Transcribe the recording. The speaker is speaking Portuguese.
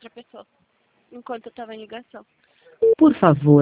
outra pessoa, enquanto eu estava em ligação. Por favor,